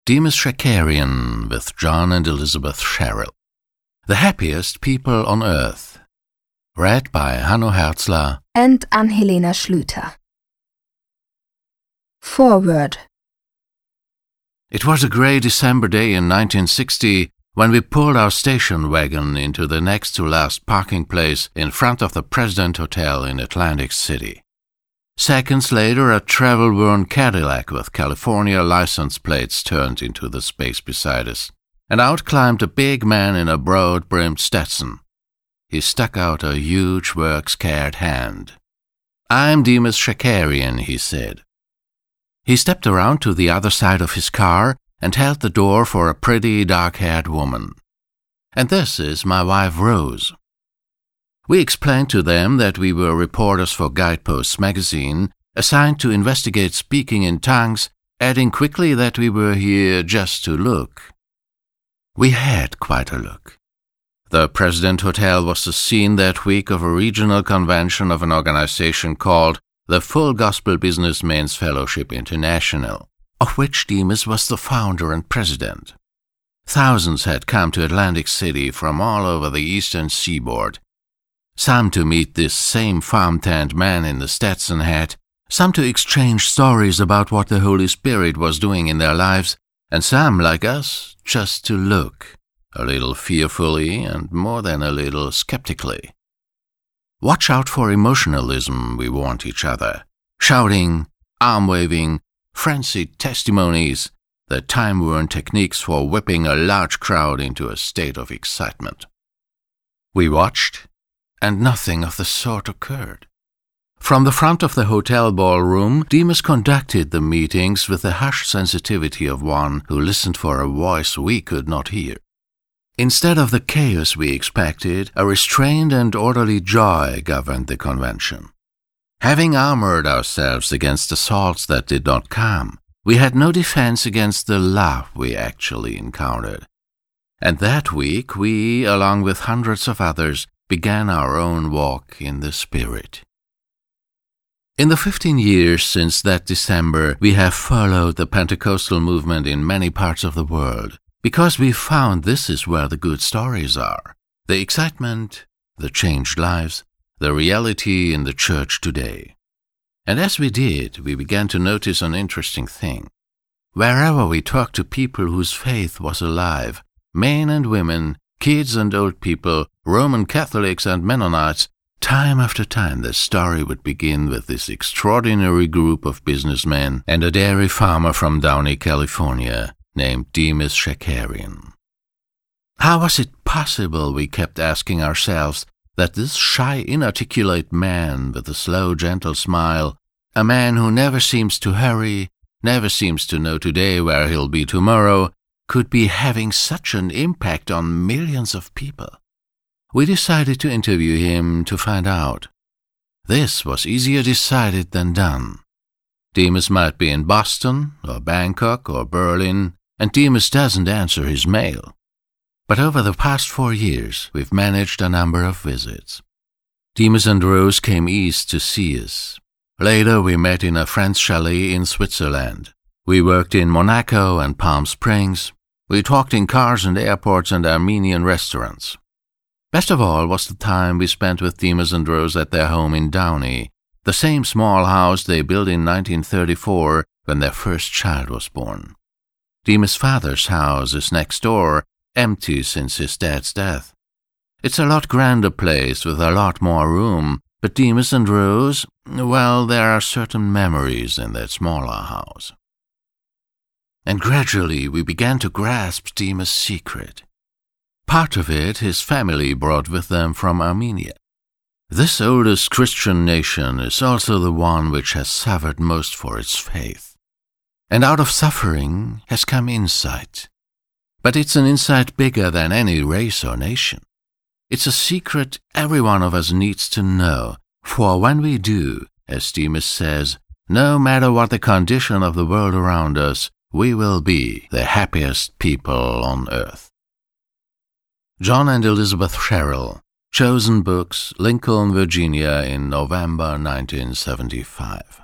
Demis Shakarian with John and Elizabeth Sherrill. The Happiest People on Earth. Read by Hanno Herzler and Ann-Helena Schlüter. Forward. It was a grey December day in 1960 when we pulled our station wagon into the next-to-last parking place in front of the President Hotel in Atlantic City. Seconds later, a travel-worn Cadillac with California license plates turned into the space beside us, and out climbed a big man in a broad-brimmed Stetson. He stuck out a huge, work-scared hand. "I'm Demis Shakarian," he said. He stepped around to the other side of his car and held the door for a pretty, dark-haired woman. "And this is my wife, Rose." We explained to them that we were reporters for Guideposts magazine, assigned to investigate speaking in tongues, adding quickly that we were here just to look. We had quite a look. The President Hotel was the scene that week of a regional convention of an organization called the Full Gospel Businessmen's Fellowship International, of which Demis was the founder and president. Thousands had come to Atlantic City from all over the eastern seaboard, some to meet this same farm-tanned man in the Stetson hat, some to exchange stories about what the Holy Spirit was doing in their lives, and some, like us, just to look, a little fearfully and more than a little skeptically. "Watch out for emotionalism," we warned each other. Shouting, arm-waving, frenzied testimonies, the time-worn techniques for whipping a large crowd into a state of excitement. We watched, and nothing of the sort occurred. From the front of the hotel ballroom, Demis conducted the meetings with the hushed sensitivity of one who listened for a voice we could not hear. Instead of the chaos we expected, a restrained and orderly joy governed the convention. Having armored ourselves against assaults that did not come, we had no defense against the love we actually encountered. And that week we, along with hundreds of others, began our own walk in the Spirit. In the 15 years since that December, we have followed the Pentecostal movement in many parts of the world, because we found this is where the good stories are, the excitement, the changed lives, the reality in the church today. And as we did, we began to notice an interesting thing. Wherever we talked to people whose faith was alive, men and women, kids and old people, Roman Catholics and Mennonites, time after time the story would begin with this extraordinary group of businessmen and a dairy farmer from Downey, California, named Demis Shakarian. How was it possible, we kept asking ourselves, that this shy, inarticulate man with a slow, gentle smile, a man who never seems to hurry, never seems to know today where he'll be tomorrow, could be having such an impact on millions of people? We decided to interview him to find out. This was easier decided than done. Demis might be in Boston, or Bangkok, or Berlin, and Demis doesn't answer his mail. But over the past 4 years, we've managed a number of visits. Demis and Rose came east to see us. Later, we met in a French chalet in Switzerland. We worked in Monaco and Palm Springs. We talked in cars and airports and Armenian restaurants. Best of all was the time we spent with Demis and Rose at their home in Downey, the same small house they built in 1934 when their first child was born. Demis' father's house is next door, empty since his dad's death. It's a lot grander place with a lot more room, but Demis and Rose, well, there are certain memories in that smaller house. And gradually we began to grasp Demis' secret. Part of it his family brought with them from Armenia. This oldest Christian nation is also the one which has suffered most for its faith. And out of suffering has come insight. But it's an insight bigger than any race or nation. It's a secret every one of us needs to know, for when we do, as Demis says, no matter what the condition of the world around us, we will be the happiest people on earth. John and Elizabeth Sherrill, Chosen Books, Lincoln, Virginia, in November 1975.